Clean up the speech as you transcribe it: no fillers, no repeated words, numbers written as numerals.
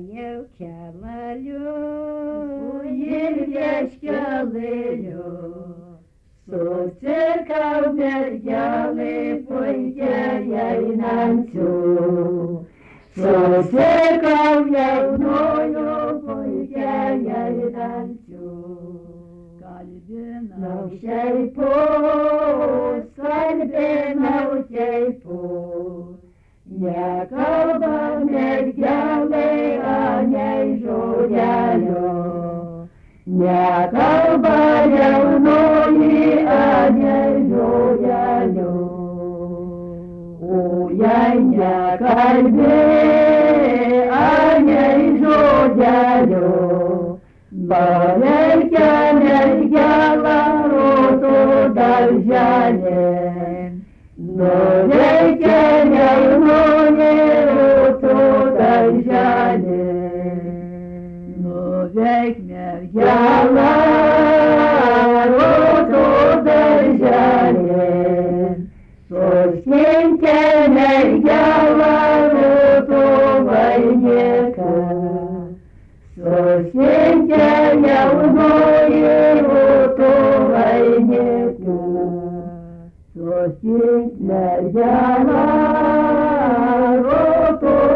jau kelaliu, ir vieškelėliu. Susikau mergelį puikiai einančių, susikau jaunųjų puikiai einančių. Kalbinau šiaipus, nekalba mergelė, anei žodelio. Nekalba jaunoji, anei žodelio. O jei nekalbė, anei žodelio, pareikia mergelą rodo darželėn. Nureikia jaunoji rodo darželėn. Nuveik mergelą rodo darželėn. Suskinkę mergelą rodo vainiką. Suskinkę jaunoji rodo vainiką. Susink mergelą rodo